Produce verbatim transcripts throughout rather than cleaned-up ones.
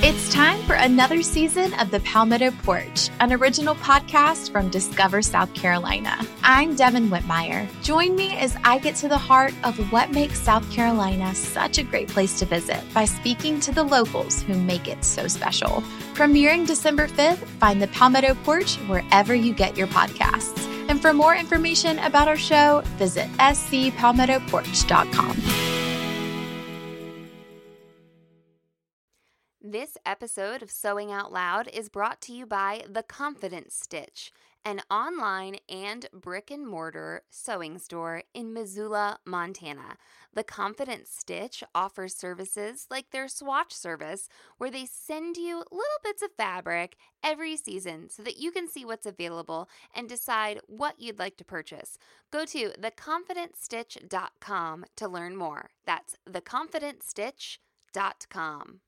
It's time for another season of The Palmetto Porch, an original podcast from Discover South Carolina. I'm Devin Whitmire. Join me as I get to the heart of what makes South Carolina such a great place to visit by speaking to the locals who make it so special. Premiering December fifth, find The Palmetto Porch wherever you get your podcasts. And for more information about our show, visit s c palmetto porch dot com. This episode of Sewing Out Loud is brought to you by The Confidence Stitch, an online and brick-and-mortar sewing store in Missoula, Montana. The Confidence Stitch offers services like their swatch service, where they send you little bits of fabric every season so that you can see what's available and decide what you'd like to purchase. Go to the confidence stitch dot com to learn more. That's the confidence stitch dot com.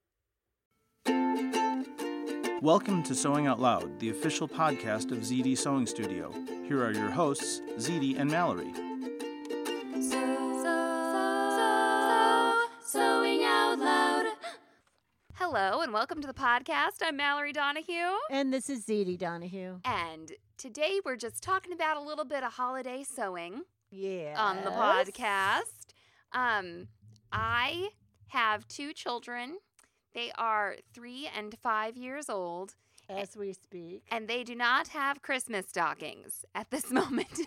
Welcome to Sewing Out Loud, the official podcast of Z D Sewing Studio. Here are your hosts, Z D and Mallory. So, so, so, Sewing Out Loud. Hello and welcome to the podcast. I'm Mallory Donahue. And this is Z D Donahue. And today we're just talking about a little bit of holiday sewing Yeah. on the podcast. Um, I have two children. They are three and five years old. As we speak. And they do not have Christmas stockings at this moment.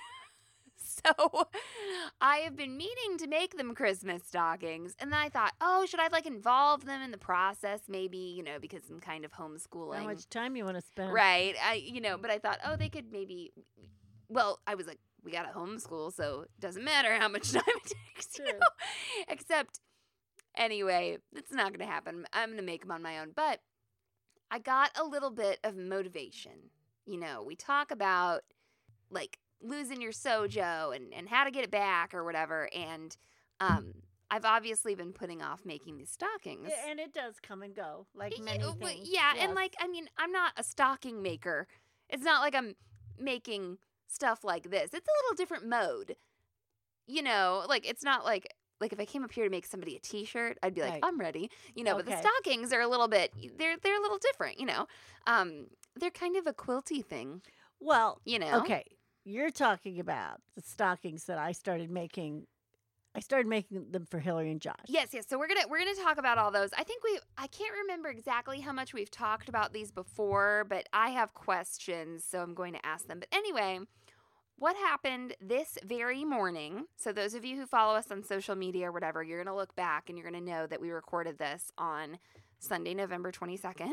So I have been meaning to make them Christmas stockings. And then I thought, oh, should I like involve them in the process? Maybe, you know, because I'm kind of homeschooling. How much time you want to spend? Right. I, you know, but I thought, oh, they could maybe, well, I was like, we got to homeschool, so it doesn't matter how much time it takes. You know? Except, anyway, it's not going to happen. I'm going to make them on my own. But I got a little bit of motivation. You know, we talk about, like, losing your sojo and, and how to get it back or whatever. And um, I've obviously been putting off making these stockings. Yeah, and it does come and go, like many yeah, things. Yeah, yes. and, like, I mean, I'm not a stocking maker. It's not like I'm making stuff like this. It's a little different mode. You know, like, it's not like... Like, if I came up here to make somebody a T-shirt, I'd be like, Right. I'm ready. You know, Okay. but the stockings are a little bit, they're they're a little different, you know. Um, they're kind of a quilty thing, Well, you know. okay. You're talking about the stockings that I started making. I started making them for Hillary and Josh. Yes, yes. So we're gonna we're gonna talk about all those. I think we I can't remember exactly how much we've talked about these before, but I have questions, so I'm going to ask them. But anyway, what happened this very morning? So those of you who follow us on social media or whatever, you're going to look back and you're going to know that we recorded this on Sunday, November twenty-second,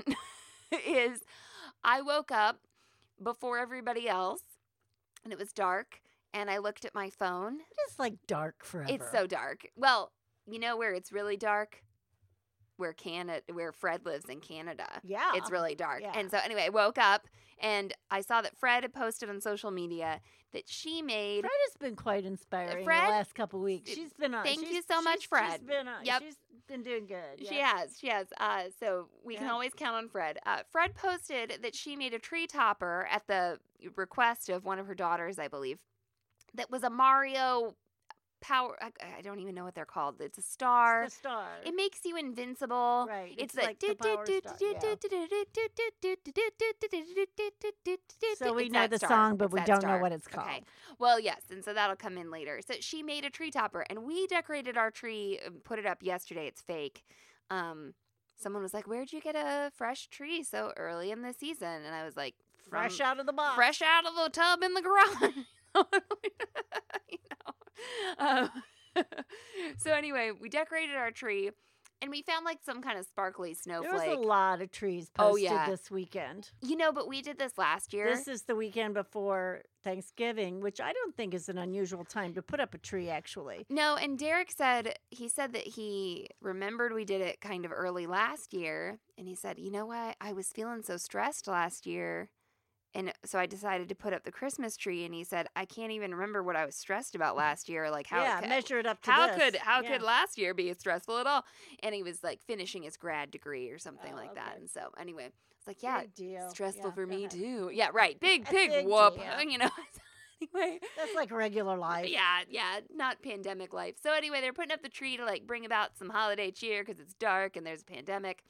is I woke up before everybody else and it was dark and I looked at my phone. It's like dark forever. It's so dark. Well, you know where it's really dark? Where Canada, where Fred lives in Canada. Yeah. It's really dark. Yeah. And so anyway, I woke up and I saw that Fred had posted on social media that she made. Fred has been quite inspiring Fred- the last couple weeks. She's been on. Thank she's- you so much, she's- Fred. She's been on. Yep. She's been doing good. She yeah. has, she has. Uh, so we can Yeah. always count on Fred. Uh, Fred posted that she made a tree topper at the request of one of her daughters, I believe, that was a Mario power. I, I don't even know what they're called. It's a star. It's the star. It makes you invincible. Right. It's It's like the power star, So we It's know that the star. song, but It's we that don't star. know what it's called. Okay. Well, yes, and so that'll come in later. So she made a tree topper, and we decorated our tree, uh, put it up yesterday. It's fake. Um, someone was like, "Where'd you get a fresh tree so early in the season?" And I was like, From, Fresh out of the box. fresh out of the tub in the garage." You know. Um, so anyway, we decorated our tree, and we found like some kind of sparkly There snowflake. was a lot of trees Oh, posted yeah. this weekend. You know, but we did this last year. This is the weekend before Thanksgiving, which I don't think is an unusual time to put up a tree, actually. No, and Derek said, he said that he remembered we did it kind of early last year. And he said, you know what? I was feeling so stressed last year. And so I decided to put up the Christmas tree. And he said, I can't even remember what I was stressed about last year. Like how yeah, it, measure it up to how this. could how Yeah. could last year be stressful at all? And he was like finishing his grad degree or something Oh, like that. okay. And so anyway, it's like, yeah, Big deal. stressful Yeah, for go me ahead. too. Yeah, right. Big, A big, big whoop. deal. You know. Anyway. That's like regular life. Yeah, yeah, not pandemic life. So anyway, they're putting up the tree to like bring about some holiday cheer because it's dark and there's a pandemic.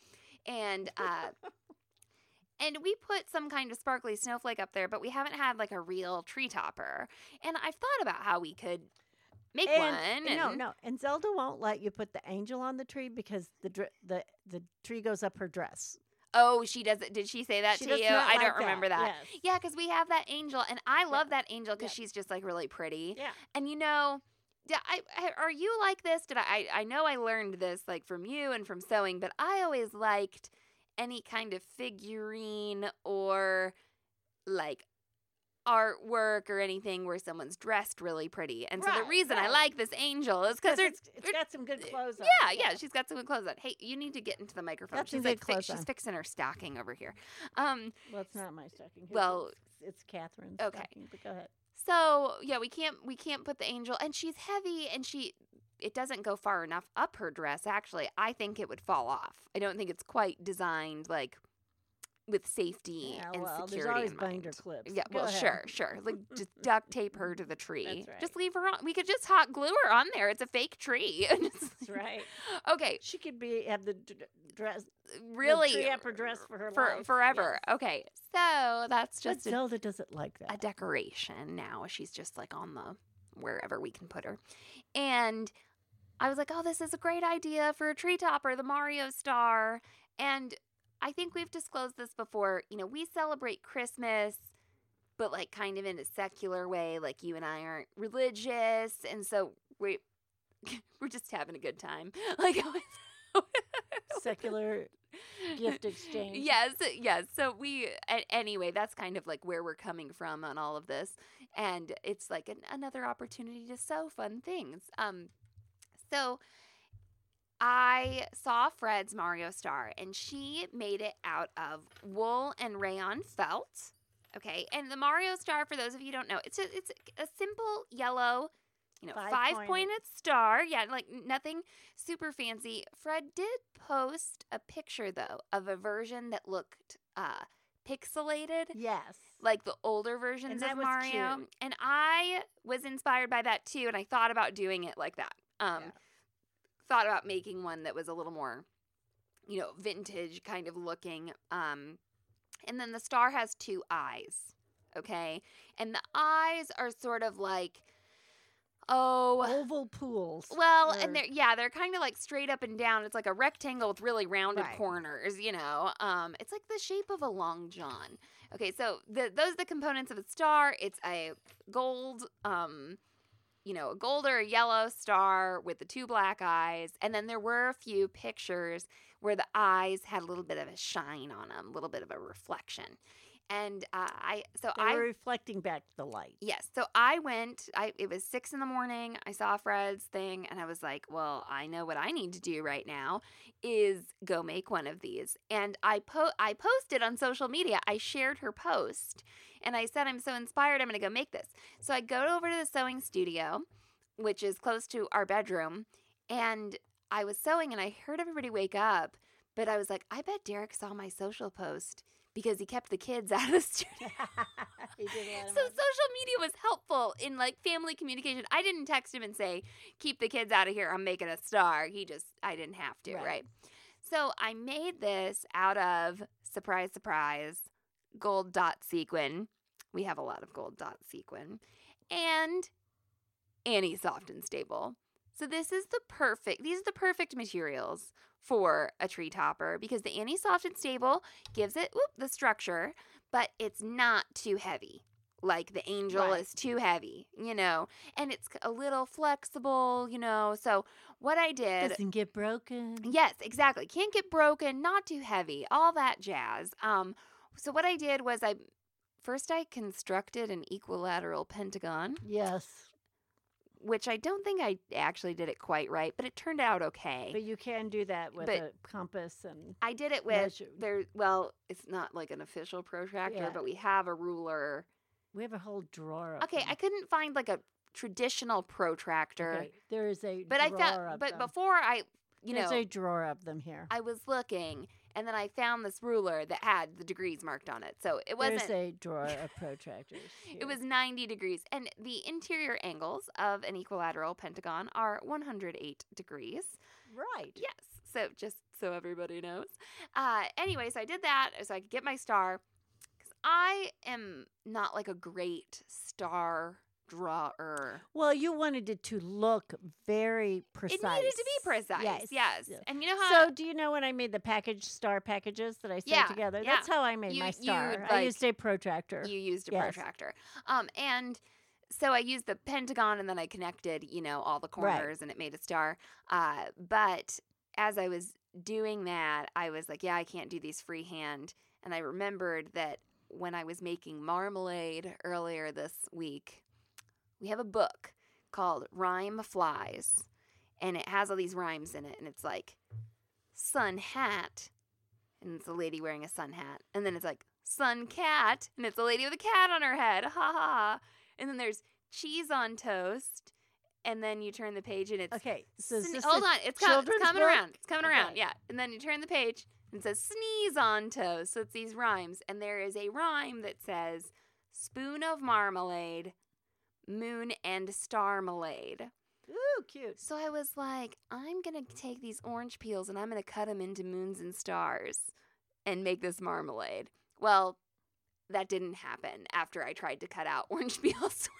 And uh, and we put some kind of sparkly snowflake up there, but we haven't had like a real tree topper. And I've thought about how we could make and, one. No, and- no. And Zelda won't let you put the angel on the tree because the dr- the the tree goes up her dress. Oh, she does it. Did she say that She to does you? not I like don't remember that. Yes. Yeah, because we have that angel, and I love Yeah. that angel because Yeah. she's just like really pretty. Yeah. And you know, yeah, I, I are you like this? Did I, I? I know I learned this like from you and from sewing, but I always liked any kind of figurine or like artwork or anything where someone's dressed really pretty. And so the Right, reason I right. like this angel is because Because they're. it's, it's got some good clothes on. Yeah, yeah, she's got some good clothes on. Hey, you need to get into the microphone. Got some she's good like fi- clothes she's on. fixing her stocking over here. Um, Well, it's not my stocking. Here's Well, it's, it's Catherine's okay. stocking. But go ahead. So yeah, we can't we can't put the angel, and she's heavy, and she it doesn't go far enough up her dress. Actually, I think it would fall off. I don't think it's quite designed like with safety Yeah, and well, there's security always in binder mind. clips. Yeah, Go well, ahead. sure, sure. Like just duct tape her to the tree. That's right. Just leave her on. We could just hot glue her on there. It's a fake tree. That's right. Okay, She could be have the d- dress really the tree up her dress for her for life. forever. Yes. Okay, so that's But just a Zelda doesn't like a that. decoration now. She's just like on the wherever we can put her. And I was like, oh, this is a great idea for a tree topper, the Mario star. And I think we've disclosed this before. You know, we celebrate Christmas, but like kind of in a secular way. Like you and I aren't religious. And so we, we're just having a good time. Like, Secular gift exchange. Yes, yes. So we, a- anyway, that's kind of like where we're coming from on all of this. And it's like an, another opportunity to sew fun things. Um, so I saw Fred's Mario Star, and she made it out of wool and rayon felt. Okay, and the Mario Star, for those of you who don't know, it's a, it's a simple yellow, you know, Five-pointed. five-pointed star. Yeah, like nothing super fancy. Fred did post a picture though of a version that looked uh, pixelated, Yes. like the older versions And that of was Mario. cute. And I was inspired by that too, and I thought about doing it like that. Um, Yeah. Thought about making one that was a little more, you know, vintage kind of looking. Um, and then the star has two eyes, okay? And the eyes are sort of like, oh, Oval pools. well, or- and they're yeah, they're kind of like straight up and down. It's like a rectangle with really rounded Right. corners, you know. Um, it's like the shape of a long john. Okay, so the, those are the components of a star. It's a gold, um, you know, a gold or a yellow star with the two black eyes, and then there were a few pictures where the eyes had a little bit of a shine on them, a little bit of a reflection. And uh, I, so They I were reflecting back the light. Yes. So I went, I it was six in the morning. I saw Fred's thing and I was like, well, I know what I need to do right now is go make one of these. And I po- I posted on social media. I shared her post and I said, I'm so inspired. I'm going to go make this. So I go over to the sewing studio, which is close to our bedroom. And I was sewing and I heard everybody wake up. But I was like, I bet Derek saw my social post because he kept the kids out of the studio. He did let him So up. social media was helpful in like family communication. I didn't text him and say, keep the kids out of here. I'm making a star. He just, I didn't have to, Right. right? So I made this out of, surprise, surprise, gold dot sequin. We have a lot of gold dot sequin. And Annie Soft and Stable. So this is the perfect, these are the perfect materials for a tree topper because the Annie Soft and Stable gives it whoop, the structure, but it's not too heavy. Like the angel Right. is too heavy, you know, and it's a little flexible, you know. So what I did, Doesn't get broken. yes, exactly. Can't get broken, not too heavy, all that jazz. Um, so what I did was I first I constructed an equilateral pentagon, Yes. which I don't think I actually did it quite right, but it turned out okay. But you can do that with But- a compass and I did it with measure. there. Well, it's not like an official protractor, Yeah. but we have a ruler. we have a whole drawer of Okay, them. I couldn't find like a traditional protractor, Okay, there is a but I drawer found. of But them. before I, you There's know, a drawer of them here. I was looking, and then I found this ruler that had the degrees marked on it. So it wasn't. There's a drawer of protractors. It here. was ninety degrees, and the interior angles of an equilateral pentagon are one hundred eight degrees. right. Yes. So just so everybody knows. Uh, anyway, so I did that so I could get my star. Because I am not like a great star drawer. Well, you wanted it to look very precise. It needed to be precise. Yes. Yes. Yeah. And you know how... So, do you know when I made the package star packages that I sewed Yeah, together? yeah. That's how I made You- my you, star. I like- used a protractor. You used a Yes. protractor. Um, and so I used the pentagon and then I connected, you know, all the Right. corners and it made a star. Uh, but as I was doing that, I was like, yeah, I can't do these freehand. And I remembered that when I was making marmalade earlier this week, we have a book called Rhyme Flies. And it has all these rhymes in it. And it's like sun hat. And it's a lady wearing a sun hat. And then it's like sun cat. And it's a lady with a cat on her head. Ha ha ha. And then there's cheese on toast. And then you turn the page and it's... Okay, so is sne- this hold a on. It's, com- it's children's coming book? around. It's coming around. Okay. Yeah. And then you turn the page and it says sneeze on toast. So it's these rhymes. And there is a rhyme that says spoon of marmalade, moon and starmalade. Ooh, cute. So I was like, I'm going to take these orange peels and I'm going to cut them into moons and stars and make this marmalade. Well, that didn't happen after I tried to cut out orange peels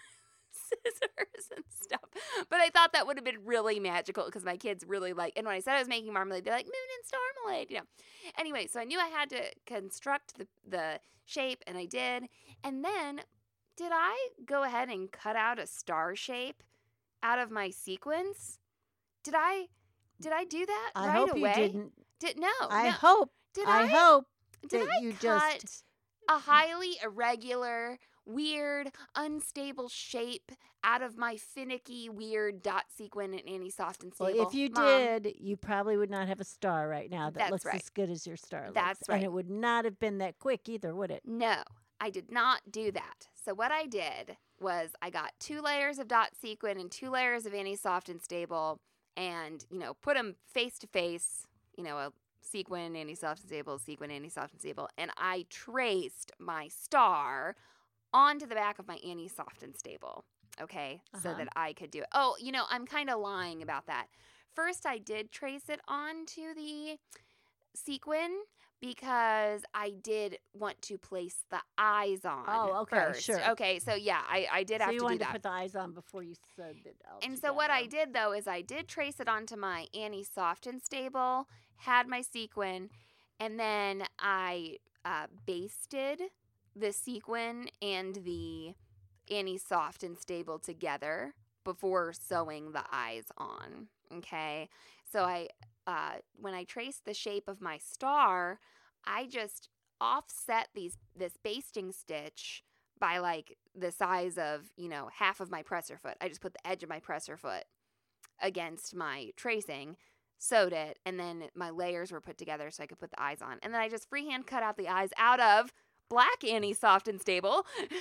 with scissors and stuff. But I thought that would have been really magical because my kids really like, and when I said I was making marmalade, they're like, moon and starmalade, you know. Anyway, so I knew I had to construct the, the shape and I did. And then did I go ahead and cut out a star shape out of my sequence? Did I did I do that I right hope away? you didn't. Did no. I no. hope. Did I, I, hope did that I you cut just. a highly irregular, weird, unstable shape out of my finicky, weird dot sequin and Annie Soft and Well, Stable? if you Mom, did, you probably would not have a star right now that That's looks right. as good as your star looks. That's And right. it would not have been that quick either, would it? No, I did not do that. So what I did was I got two layers of dot sequin and two layers of Annie Soft and Stable and, you know, put them face to face, you know, a sequin, Annie Soft and Stable, sequin, Annie Soft and Stable, and I traced my star onto the back of my Annie Soft and Stable, okay, so Uh-huh. that I could do it. Oh, you know, I'm kind of lying about that. First, I did trace it onto the sequin because I did want to place the eyes on Oh, okay, first. sure. Okay, so yeah, I, I did so have you to do wanted that. to put the eyes on before you sewed it all And so what I together. did, though, is I did trace it onto my Annie Soft and Stable, had my sequin, and then I uh, basted the sequin and the Annie Soft and Stable together before sewing the eyes on, okay? So I, uh, when I traced the shape of my star, I just offset these this basting stitch by like the size of, you know, half of my presser foot. I just put the edge of my presser foot against my tracing, sewed it, and then my layers were put together so I could put the eyes on. And then I just freehand cut out the eyes out of black Annie Soft and Stable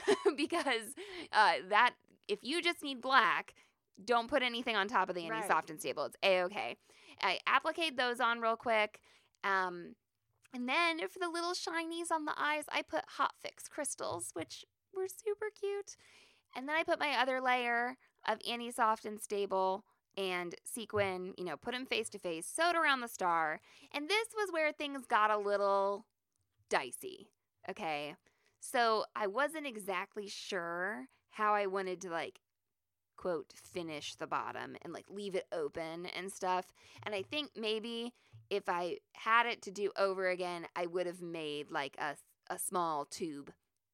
because uh, that, if you just need black, don't put anything on top of the Annie Right. Soft and Stable. It's A-okay. I appliqued those on real quick. Um, and then for the little shinies on the eyes, I put Hot Fix crystals, which were super cute. And then I put my other layer of Annie Soft and Stable and sequin, you know, put them face to face, sewed around the star. And this was where things got a little dicey, okay? So I wasn't exactly sure how I wanted to, like, quote, finish the bottom and, like, leave it open and stuff. And I think maybe if I had it to do over again, I would have made, like, a, a small tube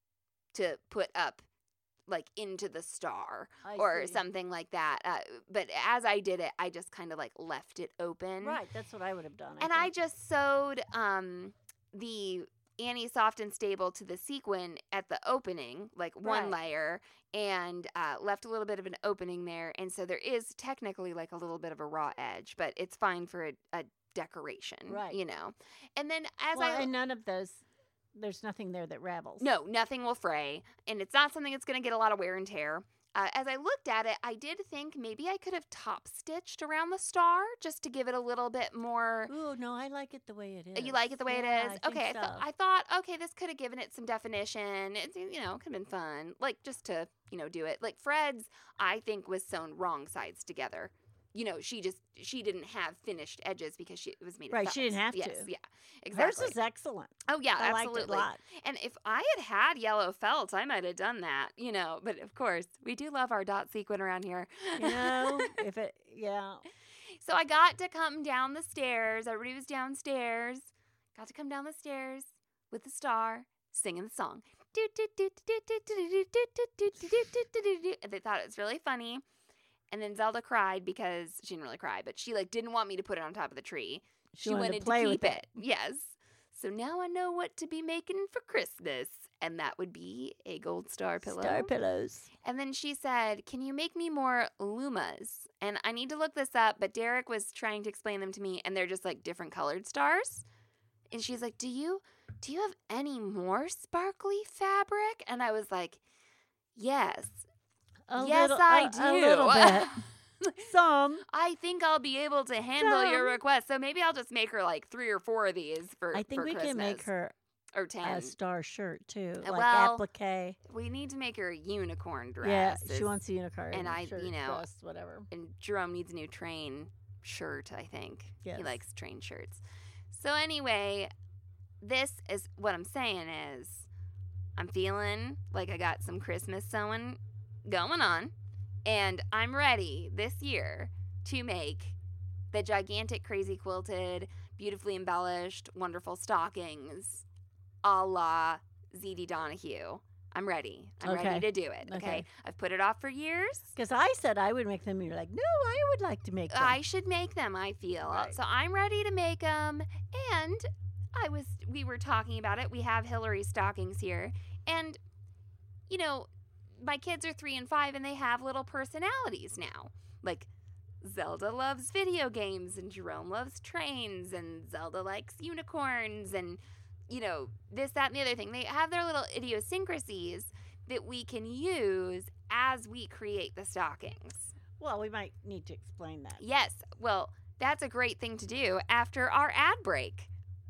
to put up, like, into the star I or see. something like that. Uh, but as I did it, I just kind of, like, left it open. Right, that's what I would have done. And I think. just sewed um, the Annie Soft and Stable to the sequin at the opening, like one Right. layer, and uh, left a little bit of an opening there. And so there is technically like a little bit of a raw edge, but it's fine for a, a decoration, Right. you know. And then as well, I... and none of those, there's nothing there that ravels. No, nothing will fray, and it's not something that's going to get a lot of wear and tear. Uh, as I looked at it, I did think maybe I could have top stitched around the star just to give it a little bit more... Ooh, no, I like it the way it is. You like it the way Yeah, it is? I Okay, I, think th- so. I thought, okay, this could have given it some definition. It, you know, could have been fun. Like, just to, you know, do it. Like, Fred's, I think, was sewn wrong sides together. you know, she just, she didn't have finished edges because she it was made of Right, felt. she didn't have yes, to. Yeah, exactly. Hers is excellent. Oh, yeah, I absolutely. liked it a lot. And if I had had yellow felt, I might have done that, you know. But, of course, we do love our dot sequin around here. You know, if it, yeah. So I got to come down the stairs. Everybody was downstairs. Got to come down the stairs with the star, singing the song. And they thought it was really funny. And then Zelda cried because she didn't really cry, but she like didn't want me to put it on top of the tree. She She, wanted to wanted, play to with keep it. it. Yes. So now I know what to be making for Christmas. And that would be a gold star pillow. Star pillows. And then she said, can you make me more Lumas? And I need to look this up, but Derek was trying to explain them to me, and they're just like different colored stars. And she's like, do you do you have any more sparkly fabric? And I was like, yes. A yes, little, I a, do. A little bit. Some. I think I'll be able to handle your Some. request. So maybe I'll just make her like three or four of these for I think for we Christmas. can make her Or ten. a star shirt too, Uh, like well, applique. We need to make her a unicorn dress. Yeah, she It's- wants a unicorn. and I- shirt, you know, dress, whatever. And Jerome needs a new train shirt, I think. Yes. He likes train shirts. So anyway, this is what I'm saying is I'm feeling like I got some Christmas sewing going on. And I'm ready this year to make the gigantic, crazy quilted, beautifully embellished, wonderful stockings a la Z D Donahue. I'm ready. I'm Okay. ready to do it. Okay? Okay. I've put it off for years. Because I said I would make them, and you're like, no, I would like to make them. I should make them, I feel. Right. So I'm ready to make them. And I was, we were talking about it. We have Hillary stockings here. And, you know, my kids are three and five, and they have little personalities now. Like, Zelda loves video games, and Jerome loves trains, and Zelda likes unicorns, and, you know, this, that, and the other thing. They have their little idiosyncrasies that we can use as we create the stockings. Well, we might need to explain that. Yes, well, that's a great thing to do after our ad break.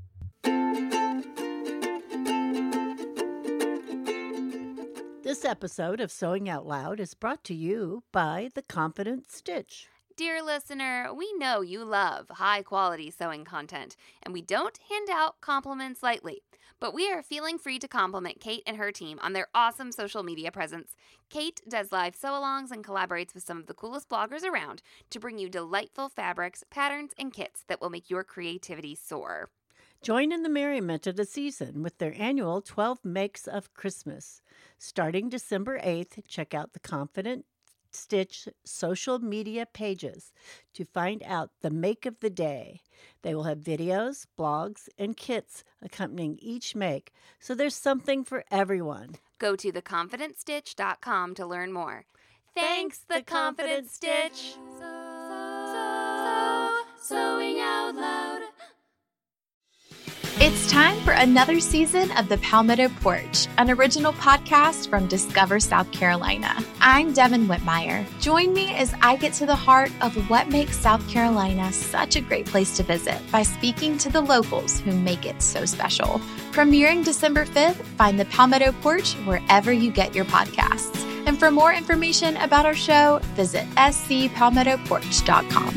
This episode of Sewing Out Loud is brought to you by The Confident Stitch. Dear listener, we know you love high-quality sewing content, and we don't hand out compliments lightly. But we are feeling free to compliment Kate and her team on their awesome social media presence. Kate does live sew-alongs and collaborates with some of the coolest bloggers around to bring you delightful fabrics, patterns, and kits that will make your creativity soar. Join in the merriment of the season with their annual twelve Makes of Christmas. Starting December eighth, check out the Confident Stitch social media pages to find out the make of the day. They will have videos, blogs, and kits accompanying each make, so there's something for everyone. Go to the confident stitch dot com to learn more. Thanks, The Confident Stitch. Sewing out loud. It's time for another season of the Palmetto Porch, an original podcast from Discover South Carolina. I'm Devin Whitmire. Join me as I get to the heart of what makes South Carolina such a great place to visit by speaking to the locals who make it so special. Premiering December fifth, find the Palmetto Porch wherever you get your podcasts. And for more information about our show, visit s c palmetto porch dot com.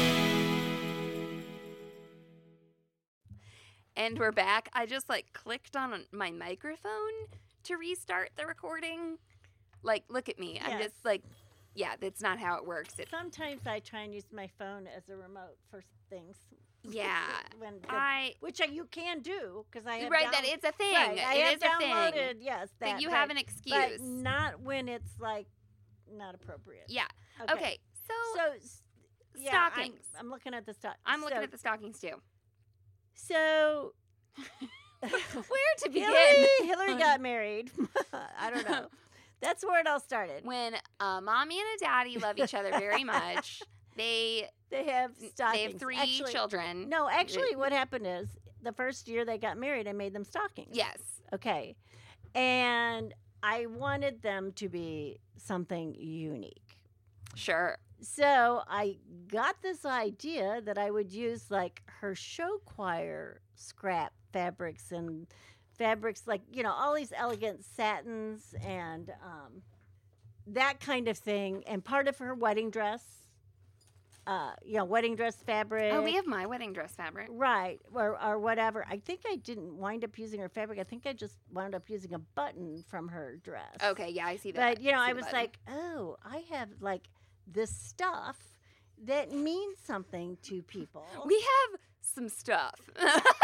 And we're back. I just like clicked on my microphone to restart the recording. Like, look at me. I'm Yes. just like, yeah, that's not how it works. It, Sometimes I try and use my phone as a remote for things. yeah. when the, I which I, you can do because I have right that down- it's a thing. Right, I it have is a downloaded, thing. yes, that, That you but, have an excuse. but not when it's like not appropriate. Yeah. Okay. So, So s- yeah, I'm- stockings. I'm, looking at the stock. I'm looking so, at the stockings too. So Where to begin? Hillary, Hillary got married. I don't know. That's where it all started. When a mommy and a daddy love each other very much, they They have stockings. they have three Actually- children. No, actually, what happened is the first year they got married, I made them stockings. Yes. Okay. And I wanted them to be something unique. Sure. So I got this idea that I would use like her show choir scrap fabrics and fabrics like, you know, all these elegant satins and um, that kind of thing. And part of her wedding dress uh, you know, wedding dress fabric. Oh, we have my wedding dress fabric. Right, or, or whatever. I think I didn't wind up using her fabric. I think I just wound up using a button from her dress. Okay, yeah, I see that. But, you know, I, I was like, oh, I have, like, this stuff that means something to people. We have some stuff. I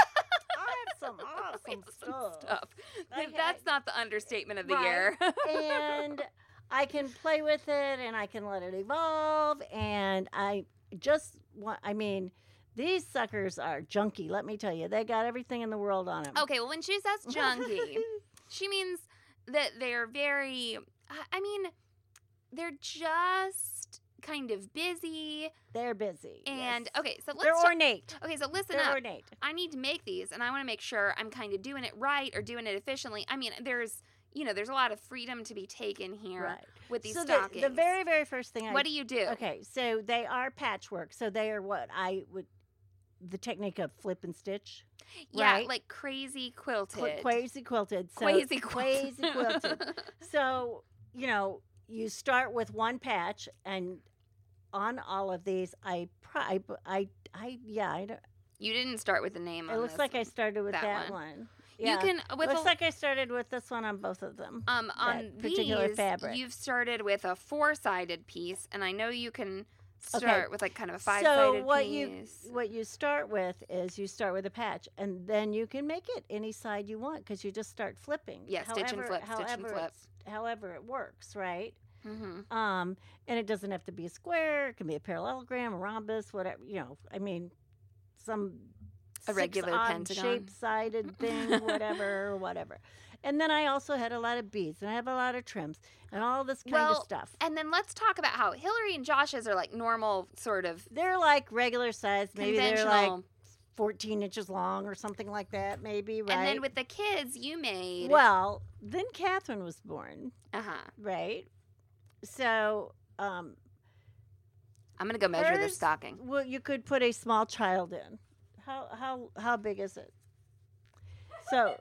have some awesome we have stuff. Some stuff. I- That's I- not the understatement of the Right. year. And I can play with it, and I can let it evolve, and I just want, I mean, these suckers are junky, let me tell you. They got everything in the world on them. Okay, well, when she says junky, she means that they're very, I- I mean, they're just kind of busy. They're busy. And, yes. okay, so let's They're talk- ornate. Okay, so listen They're up. ornate. I need to make these, and I want to make sure I'm kind of doing it right or doing it efficiently. I mean, there's, you know, there's a lot of freedom to be taken here Right. with these So stockings. the, the very, very first thing I what do you do? Okay, so they are patchwork. So they are what I would, the technique of flip and stitch. Yeah, right? like crazy quilted. Qu- quasi quilted. So Quasi quasi quilted. So, you know, you start with one patch, and on all of these, I, pri- I, I, I yeah, I don't, You didn't start with the name on it looks this like I one. started with that that, one. one. Yeah. You can, with looks a, like I started with this one on both of them. um, on that particular these, fabric. you've started with a four-sided piece, and I know you can start Okay. with like kind of a five-sided so what piece. you what you start with is you start with a patch, and then you can make it any side you want because you just start flipping. Yeah, stitch and However- flip, stitch and however flip. it's- However it works, right? Mm-hmm. Um, and it doesn't have to be a square. It can be a parallelogram, a rhombus, whatever. You know, I mean, some A regular six-odd pentagon. shape-sided thing, whatever, whatever. And then I also had a lot of beads, and I have a lot of trims, and all this kind Well, of stuff. And then let's talk about how Hillary and Josh's are like normal, sort of They're like regular size. Maybe they're like conventional. fourteen inches long or something like that, maybe, right? And then with the kids, you made. Well, then Catherine was born, uh huh. right? So, um, I'm gonna go measure the hers- stocking. well, you could put a small child in. How how how big is it? So,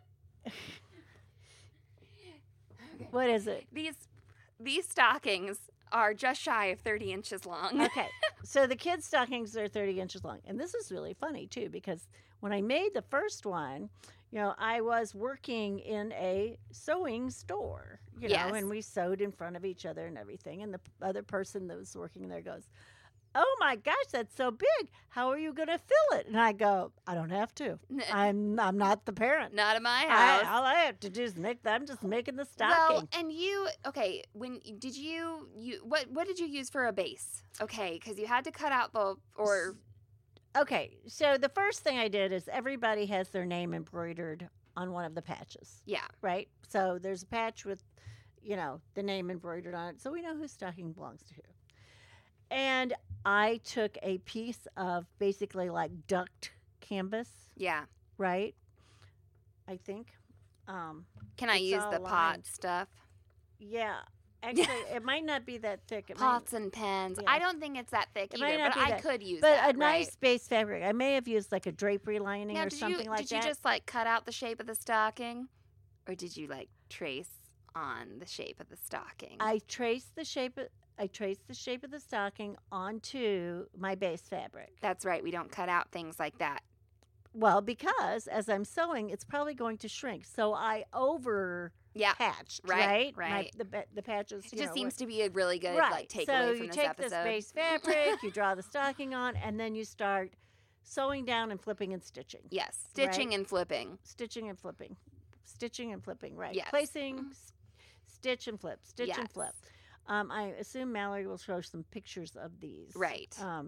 what is it? These these stockings are just shy of thirty inches long. Okay, so the kids' stockings are thirty inches long, and this is really funny too because when I made the first one, you know, I was working in a sewing store, you know, Yes. and we sewed in front of each other and everything, and the p- other person that was working there goes, "Oh my gosh, that's so big! How are you going to fill it?" And I go, "I don't have to. I'm I'm not the parent. Not in my I, house. all I have to do is make. I'm just making the Well, stocking." and you okay? When did you you what what did you use for a base? Okay, because you had to cut out the or Okay, so the first thing I did is everybody has their name embroidered on one of the patches, yeah. right? So there's a patch with, you know, the name embroidered on it, so we know whose stocking belongs to who. And I took a piece of basically like duct canvas, Yeah. right? I think. Um, Can I It's use all the lined. pot stuff? yeah, actually, it might not be that thick. It might, Pots and pans. yeah. I don't think it's that thick It might either, not but be I that- could use but that. a nice right? base fabric. I may have used like a drapery lining Now, or did something you like did that. you just like cut out the shape of the stocking, or did you like trace on the shape of the stocking? I traced the shape. Of, I traced the shape of the stocking onto my base fabric. That's right. We don't cut out things like that. Well, because as I'm sewing, it's probably going to shrink. So I over Yeah. patched, Right, right? right. My, the ba- the patches. It just seems to be a really good right. like takeaway so from you this take episode. this base fabric, you draw the stocking on, and then you start sewing down and flipping and stitching, Yes, stitching Right. and flipping. stitching and flipping, stitching and flipping. Right. Yes. Placing, s- stitch and flip, stitch and Yes. flip. Um, I assume Mallory will show some pictures of these. Right. Um,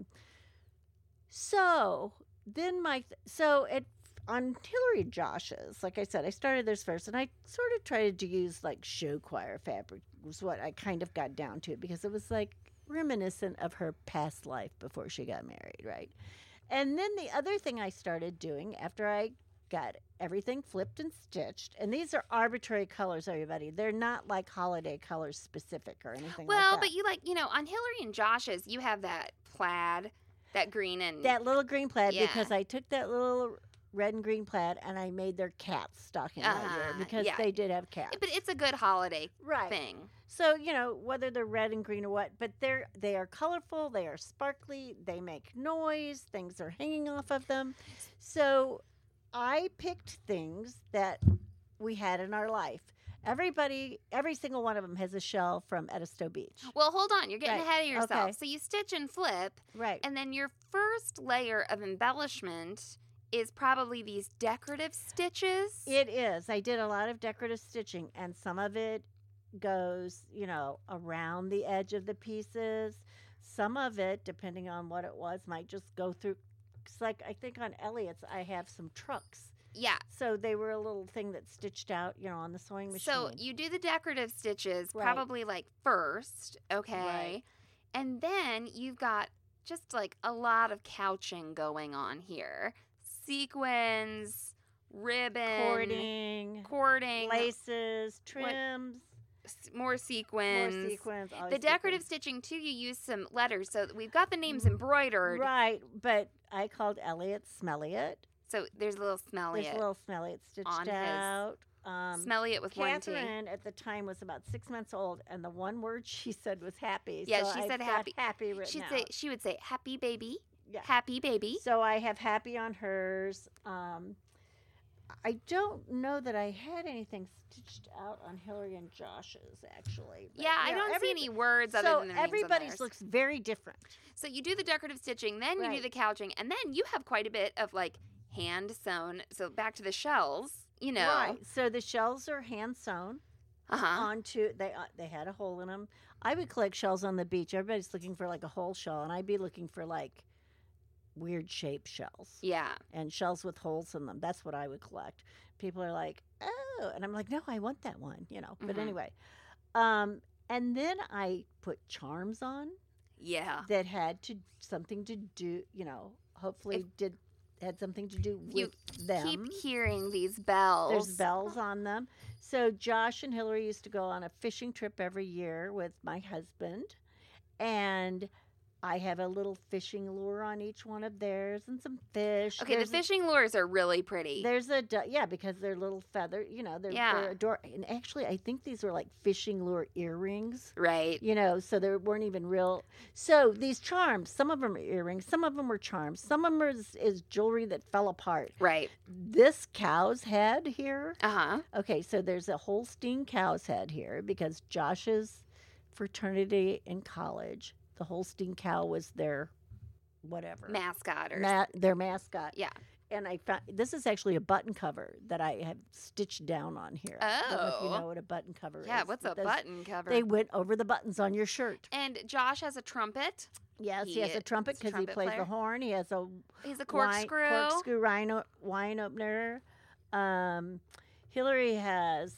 so then my th- so it on Hillary Josh's, like I said, I started this first, and I sort of tried to use like show choir fabric was what I kind of got down to because it was like reminiscent of her past life before she got married, right? And then the other thing I started doing after I got everything flipped and stitched, and these are arbitrary colors, everybody. They're not like holiday colors specific or anything Well, like that. but you like, you know, on Hillary and Josh's, you have that plaid, that green and that little green plaid Yeah. because I took that little red and green plaid, and I made their cats stocking that year Uh-huh, because yeah. they did have cats. But it's a good holiday right. thing. So, you know, whether they're red and green or what, but they're they are colorful, they are sparkly, they make noise, things are hanging off of them. So I picked things that we had in our life. Everybody, every single one of them has a shell from Edisto Beach. Well, hold on. You're getting Right. ahead of yourself. Okay. So you stitch and flip, Right. and then your first layer of embellishment is probably these decorative stitches. It is. I did a lot of decorative stitching, and some of it goes, you know, around the edge of the pieces. Some of it, depending on what it was, might just go through. It's like I think on Elliot's, I have some trucks. Yeah. So they were a little thing that stitched out, you know, on the sewing machine. So you do the decorative stitches Right. probably like first, okay? Right. And then you've got just like a lot of couching going on here. Sequins, ribbon, cording, cording, laces, trims, s- more sequins. more sequins. always The decorative sequins. stitching too, you use some letters. So we've got the names embroidered. Right, but I called Elliot Smelliot. So there's a little smelly There's a little Smelliot stitched on his- out. Um, smelly it with one T. Catherine at the time was about six months old, and the one word she said was happy. Yeah, so she I've said got happy. Happy written She'd out. say she would say happy baby. Yeah. Happy baby. So I have happy on hers. Um, I don't know that I had anything stitched out on Hillary and Josh's actually. but, Yeah, I you know, don't every- see any words other So than the names on everybody's theirs. looks very different. So you do the decorative stitching, then you do Right. the couching, and then you have quite a bit of like hand sewn. So back to the shells, you know. Right. So the shells are hand sewn Uh huh. onto. They uh, they had a hole in them. I would collect shells on the beach. Everybody's looking for like a whole shell, and I'd be looking for like weird shaped shells Yeah. and shells with holes in them. That's what I would collect. People are like, oh, and I'm like, no, I want that one, you know. But Mhm. anyway, um, and then I put charms on Yeah. that had to something to do, you know. Hopefully, did had something to do You with them. Keep hearing these bells. There's bells on them. So Josh and Hillary used to go on a fishing trip every year with my husband, and I have a little fishing lure on each one of theirs and some fish. Okay, There's the a- fishing lures are really pretty. There's a du- yeah, because they're little feather, you know, they're Yeah. they're ador- and actually I think these were like fishing lure earrings. Right. You know, so they weren't even real. So these charms, some of them are earrings, some of them were charms, some of them is, is jewelry that fell apart. Right. This cow's head here. Uh huh. Okay, so there's a Holstein cow's head here because Josh's fraternity in college, the Holstein cow was their whatever Mascot or ma- their mascot. yeah. And I found this is actually a button cover that I have stitched down on here. I don't know if you Oh. know what a button cover is. Yeah. What's a but those- button cover? They went over the buttons on your shirt. and Josh has a trumpet. Yes, he, He has a is trumpet a because he trumpet plays player. the horn. He has a He's a wine- corkscrew. corkscrew wine, o- wine opener. Um, Hillary has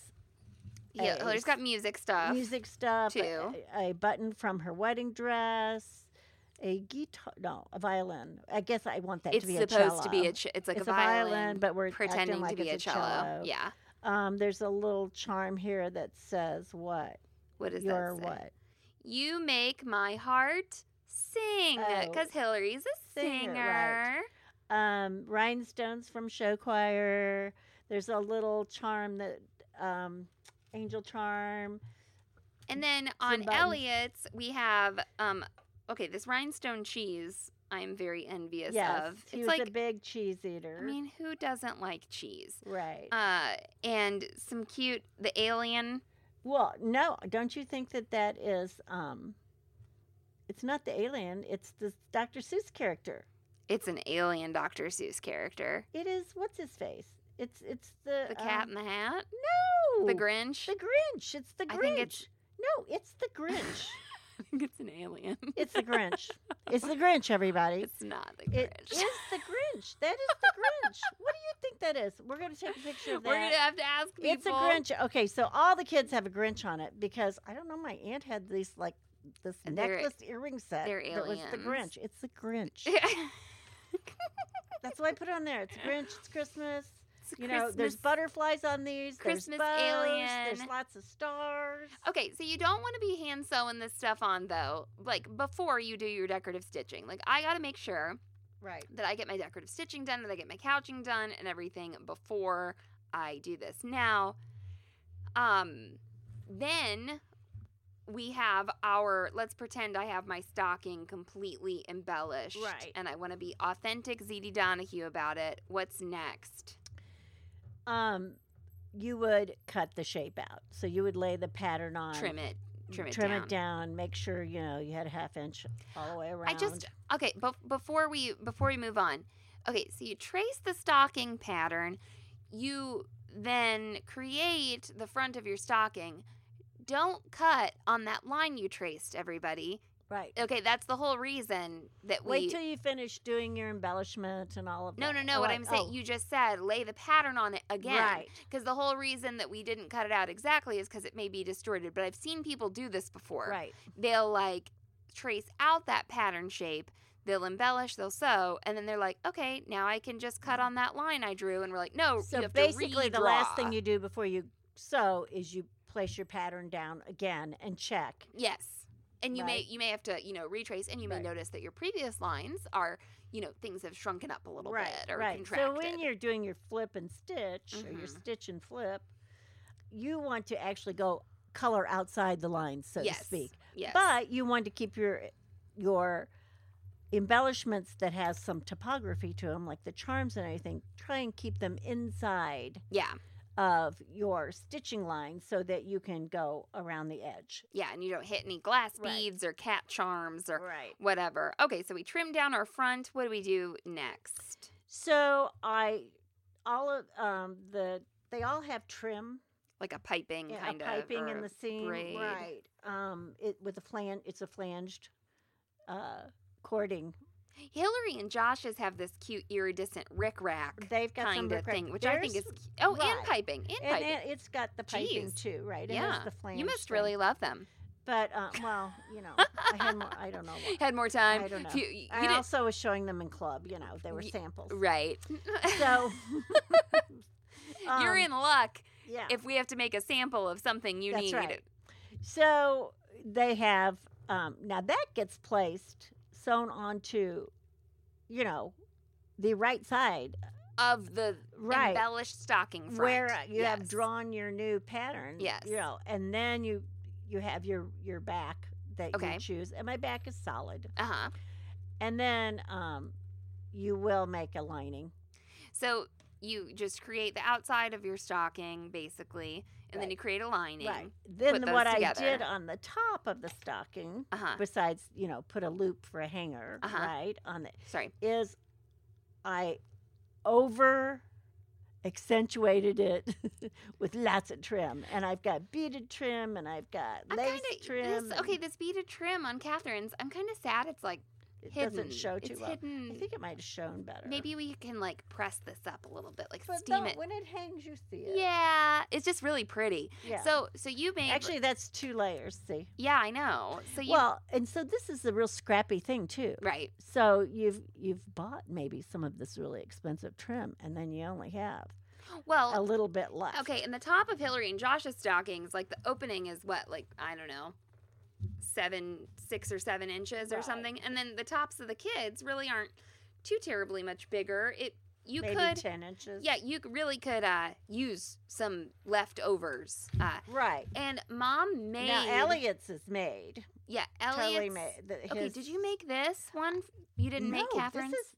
Yeah, a Hillary's got music stuff. music stuff, a- too. A, a button from her wedding dress, a guitar, no, a violin. I guess I want that It's to be supposed a to be a. cello. Ch- it's like It's a a violin, violin, but we're pretending acting like to be it's a a cello. cello. Yeah. Um, there's a little charm here that says what? What does Your that say? what? You make my heart sing Oh. because Hillary's a Singer, singer. right. Um, rhinestones from show choir. There's a little charm that um, angel charm. And then on buttons. Elliot's, we have um. Okay, this rhinestone cheese. I'm very envious Yes, of. he It's was like a big cheese eater. I mean, who doesn't like cheese? right. Uh, and some cute the alien. Well, no, don't you think that that is? Um, it's not the alien. It's the Doctor Seuss character. It's an alien Doctor Seuss character. It is. What's his face? It's it's the The Cat um, in the Hat. No, The Grinch. The Grinch. It's the Grinch. I think it's- No, it's the Grinch. I think it's an alien. It's the Grinch. It's the Grinch, everybody. It's not the It Grinch. is the Grinch. That is the Grinch. What do you think that is? We're going to take a picture of that. We're gonna have to ask people. It's a Grinch. Okay, so all the kids have a Grinch on it because I don't know. My aunt had these like this They're- necklace earring set. they're that was the aliens. Grinch. It's the Grinch. That's why I put it on there. It's Grinch. It's Christmas. It's a You know, there's Christmas- butterflies on these. Christmas there's bows, alien. There's lots of stars. Okay, so you don't want to be hand sewing this stuff on though, like before you do your decorative stitching. Like I got to make sure Right. that I get my decorative stitching done, that I get my couching done and everything before I do this. Now, um, then we have our, let's pretend I have my stocking completely embellished. Right. And I want to be authentic Z D Donahue about it. What's next? Um, you would cut the shape out. So you would lay the pattern on. Trim it. Trim it trim down. it down. Make sure, you know, you had a half inch all the way around. I just, okay, but before we, before we move on. Okay, so you trace the stocking pattern. You then create the front of your stocking. Don't cut on that line you traced, everybody. Right. Okay, that's the whole reason that we... Wait till you finish doing your embellishment and all of No, that. no, no. Oh, what I- I'm saying, oh, you just said lay the pattern on it again. Right. Because the whole reason that we didn't cut it out exactly is because it may be distorted. But I've seen people do this before. Right. They'll, like, trace out that pattern shape. They'll embellish, they'll sew, and then they're like, okay, now I can just cut on that line I drew. And we're like, no, So you have basically, to the last redraw. thing you do before you sew is you place your pattern down again and check. Yes. And you may Right. you may have to, you know, retrace, and you may Right. notice that your previous lines are, you know, things have shrunken up a little right. bit or right. contracted. So when you're doing your flip and stitch or your Mhm. stitch and flip, you want to actually go color outside the lines, so yes. to speak. Yes. But you want to keep your your embellishments that has some topography to them, like the charms and everything. Try and keep them inside yeah. of your stitching line so that you can go around the edge. Yeah, and you don't hit any glass Right. beads or cat charms or Right. whatever. Okay, so we trim down our front. What do we do next? So I, all of um the they all have trim, Like a piping yeah, kind a of. piping or in a the seam, braid. right? Um, it with a flan, it's a flanged, uh, cording. Hillary and Josh's have this cute iridescent rick-rack They've got some kind of rickrack- thing, which I think is There's- cu- oh, and right. piping, and And piping. it, it's got the piping Jeez. too, right? It yeah, has the flanged you must thing. really love them. But uh, well, you know, I had more. I don't know. What, Had more time. I don't know. You, you I didn't- also was showing them in club. You know, they were Y- samples. right. So You're um, in luck Yeah. if we have to make a sample of something you That's need. right. So they have um, now that gets placed sewn onto, you know, the right side Of the Right. embellished stocking front. where uh, you have Yes. drawn your new pattern. Yes. You know, and then you you have your your back that Okay. you choose, and my back is solid. Uh-huh. And then um, you will make a lining. So you just create the outside of your stocking, basically, and then Right. you create a lining. Right. Then put those what I together. did on the top of the stocking, Uh-huh. besides you know put a loop for a hanger, Uh-huh. right on the Sorry. is I over accentuated it with lots of trim, and I've got beaded trim, and I've got I'm lace kinda, trim. This, okay, this beaded trim on Catherine's, I'm kind of sad it's like it hidden. doesn't show too it's well. hidden. I think it might have shown better. Maybe we can like press this up a little bit, like but steam no, it. when it hangs, you see it. Yeah, it's just really pretty. Yeah. So, so you made Actually, that's two layers. See. yeah, I know. So you Well, and so this is a real scrappy thing too. right. So you've you've bought maybe some of this really expensive trim, and then you only have a Well, little bit left. okay, in the top of Hillary and Josh's stockings, like the opening is what, like I don't know, seven, six or seven inches or Right. something, and then the tops of the kids really aren't too terribly much bigger. It you maybe could ten inches. yeah, you c- really could uh, use some leftovers. Uh, Right. and Mom made Now Elliot's is made. yeah, Totally Elliot's. made. The, Okay, his- did you make this one? You didn't make No, Catherine's? This is,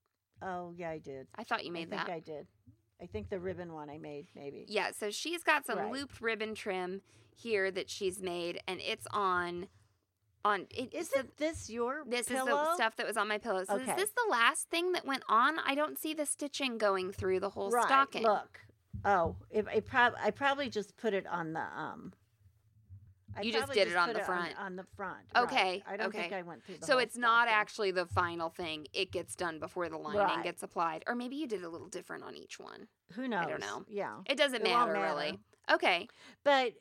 oh yeah, I did. I thought you made I think that. I did. I think the ribbon one I made maybe. Yeah, so she's got some Right. looped ribbon trim here that she's made, and it's on on. It, Isn't so this your this pillow? is the stuff that was on my pillow. So Okay. is this the last thing that went on? I don't see the stitching going through the whole right. stocking. Look. Oh, if I prob I probably just put it on the um. I You just probably did it on put the front. On, the front. right. Okay, I don't think okay. I went through the So whole it's not stocking. actually the final thing. It gets done before the lining Right. gets applied, or maybe you did a little different on each one. Who knows? don't know. Yeah. It doesn't It won't matter, matter. really. Okay. But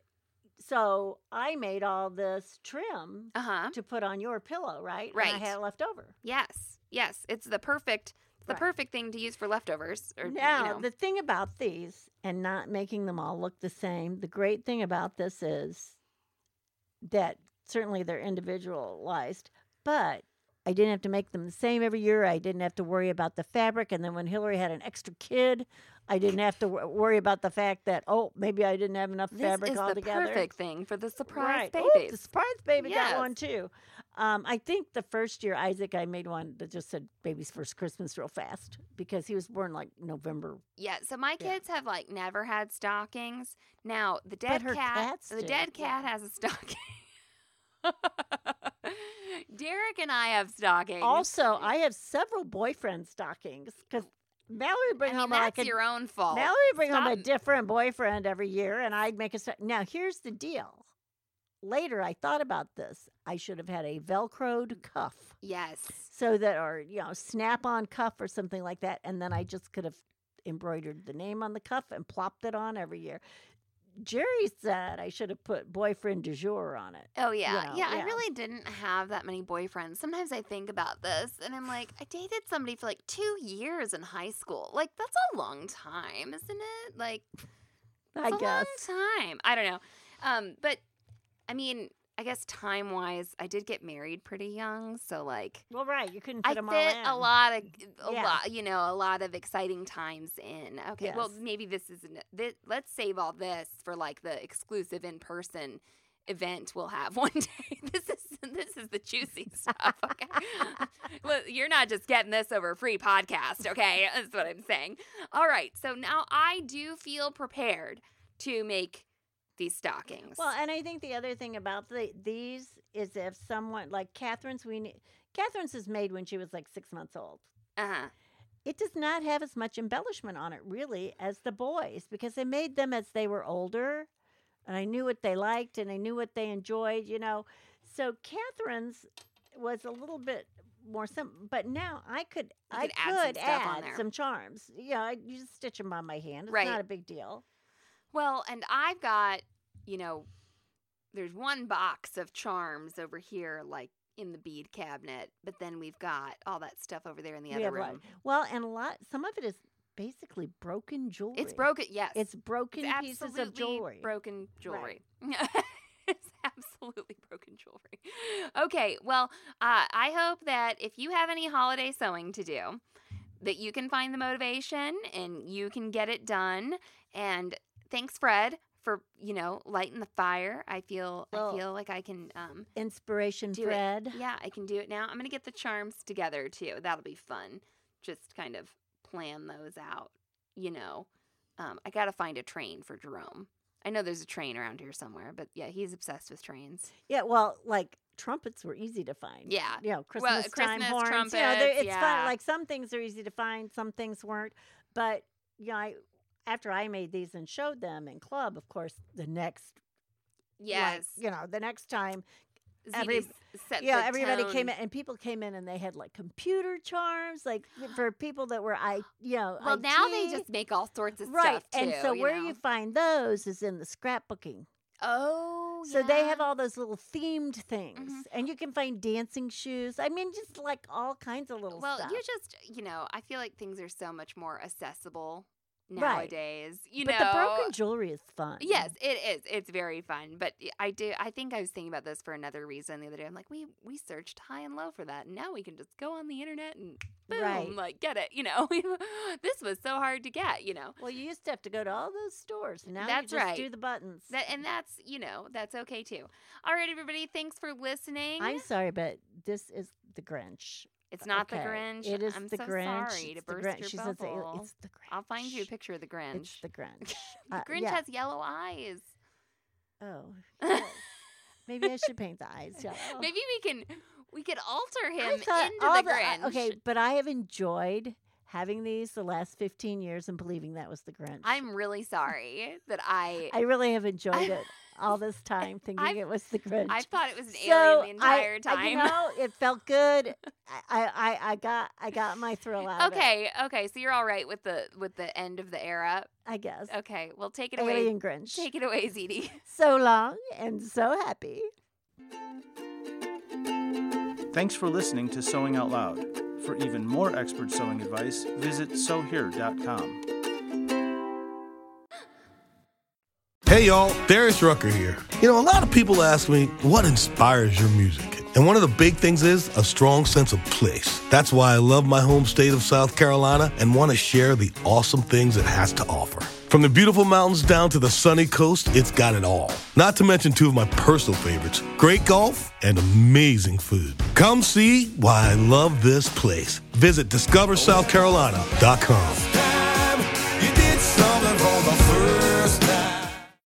so I made all this trim Uh huh. to put on your pillow, right? And Right. I had it left over. Yes. Yes. It's the perfect. The Right. perfect thing to use for leftovers. Or, Now, you know. the thing about these and not making them all look the same, the great thing about this is that certainly they're individualized, but I didn't have to make them the same every year. I didn't have to worry about the fabric. And then when Hillary had an extra kid, I didn't have to w- worry about the fact that, oh, maybe I didn't have enough This fabric is altogether. the perfect thing for the surprise Right. Ooh, babies. the surprise baby Yes. got one too. Um, I think the first year, Isaac, I made one that just said baby's first Christmas real fast because he was born like November. Yeah, so my Yeah. kids have like never had stockings. Now the But dead her cat, cats the do, dead cat yeah. has a stocking. Derek and I have stockings. Also, I have several boyfriend stockings because Mallory would I bring mean, home that's like a your own fault. Mallory would bring home a Stop. different boyfriend every year, and I'd make a st- now. Here's the deal. Later, I thought about this. I should have had a Velcroed cuff, Yes. so that, or you know, snap-on cuff or something like that, and then I just could have embroidered the name on the cuff and plopped it on every year. Jerry said I should have put boyfriend du jour on it. Oh yeah. know, yeah, I yeah. really didn't have that many boyfriends. Sometimes I think about this and I'm like, I dated somebody for like two years in high school. Like that's a long time, isn't it? Like I it's a guess. long time. I don't know. Um, but I mean, I guess time wise, I did get married pretty young, so like Well, right, you couldn't I fit them all fit in. a lot of a Yeah. lot, you know, a lot of exciting times in. Okay, well, Yes. maybe this isn't. This, let's save all this for like the exclusive in person event we'll have one day. This is this is the juicy stuff. Okay, Look, you're not just getting this over a free podcast. Okay, that's what I'm saying. All right, so now I do feel prepared to make these stockings. Well, and I think the other thing about the, these is if someone like Catherine's, we ne- Catherine's is made when she was like six months old. uh huh. It does not have as much embellishment on it really as the boys because they made them as they were older, and I knew what they liked and I knew what they enjoyed. You know, so Catherine's was a little bit more simple, but now I could You I could add some could stuff on add there. some charms. Yeah, I, you just stitch them on my hand. It's Right. not a big deal. Well, and I've got, you know, there's one box of charms over here, like in the bead cabinet, but then we've got all that stuff over there in the We other have a lot- room. Well, and a lot. Some of it is basically broken jewelry. It's broken, yes. It's broken It's pieces of absolutely jewelry. broken jewelry. It's absolutely broken jewelry. Okay, well, uh, I hope that if you have any holiday sewing to do, that you can find the motivation and you can get it done. And thanks, Fred, for, you know, lighting the fire. I feel Well, I feel like I can um, Inspiration, do Fred. it. Yeah, I can do it now. I'm going to get the charms together, too. That'll be fun. Just kind of plan those out, you know. Um, I got to find a train for Jerome. I know there's a train around here somewhere, but yeah, he's obsessed with trains. Yeah, well, like trumpets were easy to find. Yeah. You know, Christmas time Christmas horns. trumpets, you know, they're- it's yeah. fun. Like some things are easy to find, some things weren't. But you know, I, after I made these and showed them in club, of course, the next, Yes. like, you know, the next time, Z every- D's set yeah, the everybody tone. came in, and people came in and they had like computer charms, like for people that were I, you know, Well, now they I T. just make all sorts of right. stuff, too. And so you where know? you find those is in the scrapbooking. Oh, So they yeah. have all those little themed things, Mhm. and you can find dancing shoes. I mean, just like all kinds of little Well, stuff. you just, you know, I feel like things are so much more accessible Right. nowadays. You but know, the broken jewelry is fun. Yes, it is. It's very fun. But I do. I think I was thinking about this for another reason the other day. I'm like, we we searched high and low for that, and now we can just go on the internet and boom, Right. like get it. You know, this was so hard to get. You know, Well, you used to have to go to all those stores. Now That's you just right. do the buttons. that and that's you know that's okay too. All right, everybody, thanks for listening. I'm sorry, but this is the Grinch. it's not Okay, the Grinch. It is I'm the so Grinch. sorry to It's the burst Grinch. your She says it- bubble. it's the Grinch. I'll find you a picture of the Grinch. It's the Grinch. the Uh, Grinch yeah. has yellow eyes. Oh, good. Maybe I should paint the eyes yellow. Maybe we can we could alter I him thought into all the I- Grinch. okay, but I have enjoyed having these the last fifteen years and believing that was the Grinch. I'm really sorry that I I really have enjoyed it all this time, thinking I've- it was the Grinch. I thought it was an so alien the entire I, time. I, you know, it felt good. I, I, I got, I got my thrill out of it. okay, okay, so you're all right with the with the end of the era. I guess. Okay, well take it away. Alien Grinch. Take it away, Z D. So long and so happy. Thanks for listening to Sewing Out Loud. For even more expert sewing advice, visit sew here dot com. Hey y'all, Darius Rucker here. You know, a lot of people ask me, what inspires your music? And one of the big things is a strong sense of place. That's why I love my home state of South Carolina and want to share the awesome things it has to offer. From the beautiful mountains down to the sunny coast, it's got it all. Not to mention two of my personal favorites, great golf and amazing food. Come see why I love this place. Visit discover south carolina dot com.